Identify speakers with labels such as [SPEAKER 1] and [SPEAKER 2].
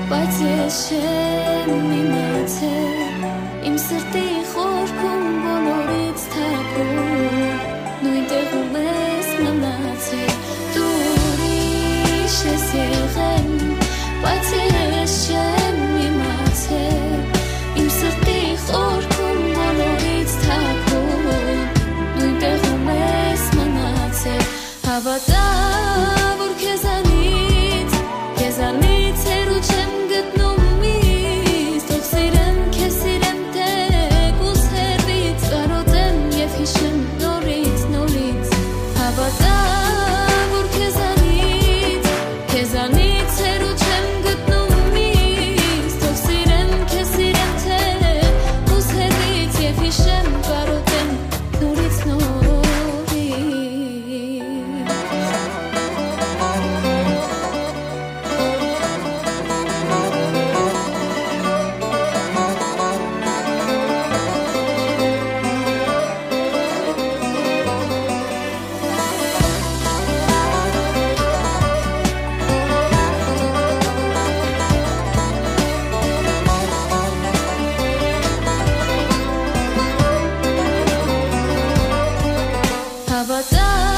[SPEAKER 1] բայց ես չեմ իմացել իմ սրտի խորքում բոլորից թաքուն նույն տեղում ես մնացել դու ուրիշ ես եղել բայց ես չեմ իմացել իմ սրտի խորքում բոլորից թաքուն նույն տեղում ես մնացել հավատա որ քեզանից հեռու չեմ գտնում ինձ թող սիրեմ քեզ սիրեմ թեկուզ հեռվից կարոտեմ և հիշեմ նորից հավատա որ քեզանից հեռու չեմ գտնում ինձ թող սիրեմ քեզ սիրեմ թեկուզ հեռվից և հիշեմ կարոտեմ նորից հավատա